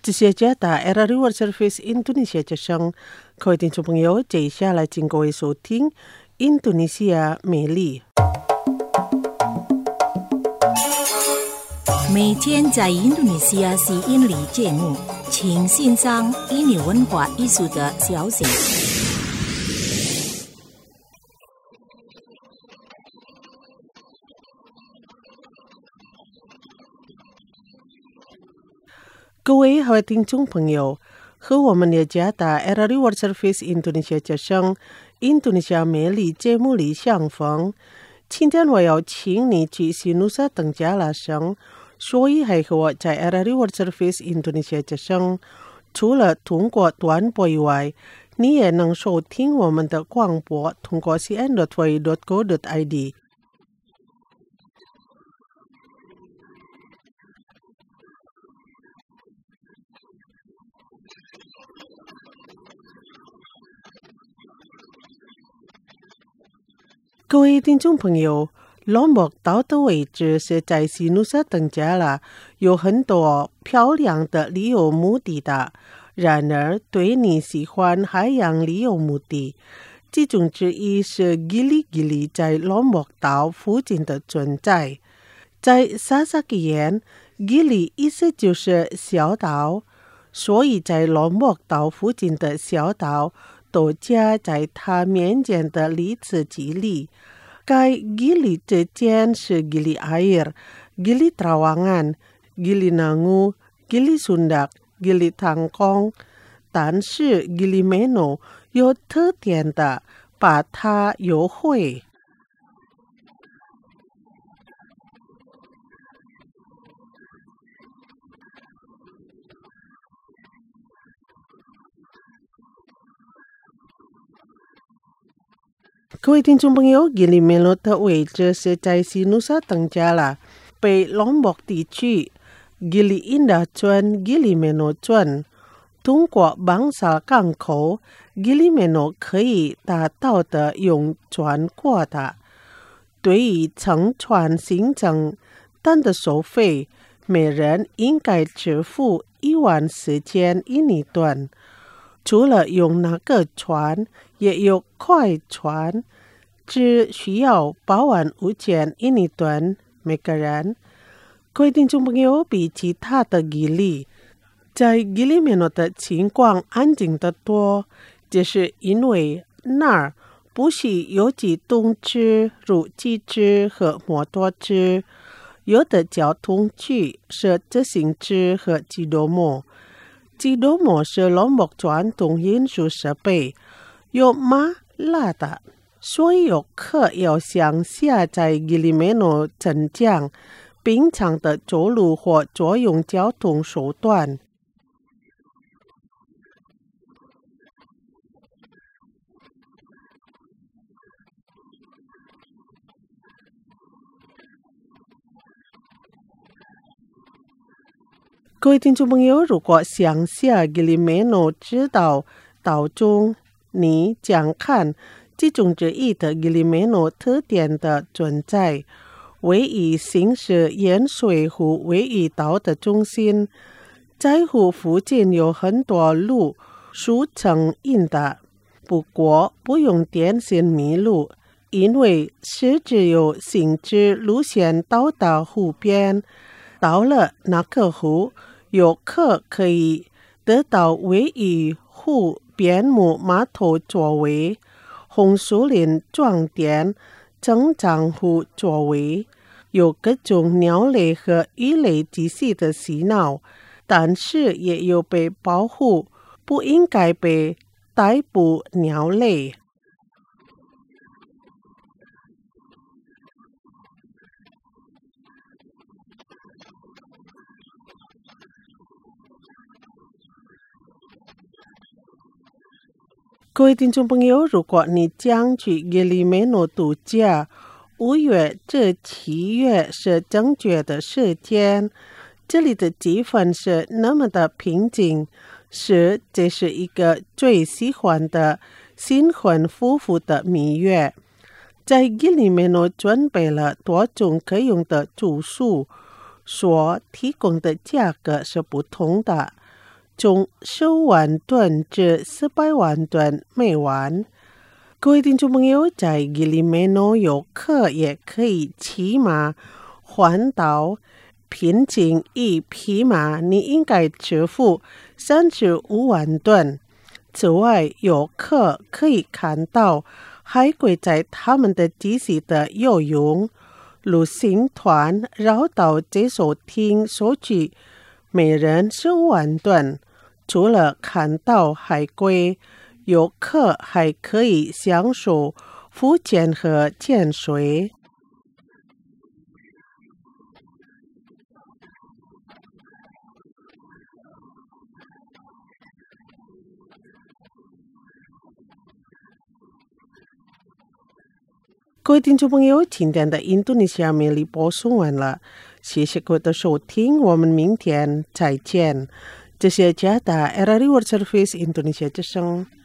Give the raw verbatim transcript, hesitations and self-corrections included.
这些家打 Era World Service Indonesia 之声，各位听众朋友，接下来请各位收听印度尼西亚美丽。 每天在印度尼西亚吸引力节目，请欣赏印尼文化艺术的消息。 各位好听众朋友，和我们的家打 Era World Service Indonesia 之声印度尼西亚美丽节目里相逢。今天我要请你去西努萨登加拉省，所以还和我在 Era World Service Indonesia 之声，除了通过短波以外，你也能收听我们的广播，通过 c n dot v dot co dot i d。各位听众朋友，罗莫岛的位置是在西努萨登加拉，有很多漂亮的旅游目的的。然而，对你喜欢海洋旅游目的，其中之一是吉里吉里在罗莫岛附近的存在。在萨萨基言，吉里意思就是小岛，所以在罗莫岛附近的小岛都加在它面前的例词吉里。该吉里之间是吉里air、吉里Trawangan、吉里Nangu、吉里Sundak、吉里Tangkong，但是吉里Meno有特点的把它游会。各位听众朋友，吉里梅罗的位置是在西努萨登加拉北龙莫地区吉里因达村、吉里梅诺村。通过邦萨港口，吉里梅诺可以达到的用船过的。对于乘船行程单的收费，每人应该支付一万四千印尼盾。除了用那个船，也有快船，只需要八万五千印尼盾每个人。各位听众朋友，比其他的吉里，在吉里面的情况安静得多，这是因为那儿不是有机动车如汽车和摩托车，有的交通区是自行车和机动摩。机动摩是罗莫传统运输设备，有马拉的，所以游客要想下在吉里梅诺镇江，平常的走路或坐用交通手段。各位听众朋友，如果想下吉里梅诺知道岛中，你将看其中之一的吉里梅诺特点的存在。位于新市盐水湖位于岛的中心，在湖附近有很多路俗称印的，不过不用担心迷路，因为是只有行至路线到达湖边，到了那个湖，游客可以得到位于湖边木码头座位、红树林装点、增长湖座位，有各种鸟类和鱼类栖息的嬉闹，但是也有被保护不应该被逮捕鸟类。各位听众朋友，如果你将去吉里梅诺度假，五月至七月是正确的时间。这里的气氛是那么的平静，是这是一个最喜欢的新婚夫妇的蜜月。在吉里梅诺准备了多种可用的住宿，所提供的价格是不同的。 从十五万吨至四百万吨每晚。各位听众朋友，在吉里梅诺游客也可以骑马环岛，平均一匹马你应该支付三十五万吨。此外，游客可以看到海龟在他们的基地的游泳。旅行团绕岛这艘艇收取每人十五万吨。除了看到海龟，游客还可以享受浮潜和潜水。各位听众朋友，今天的印度尼西亚魅力播送完了，谢谢各位的收听，我们明天再见。这是加达 R R I World Service Indonesia 之声。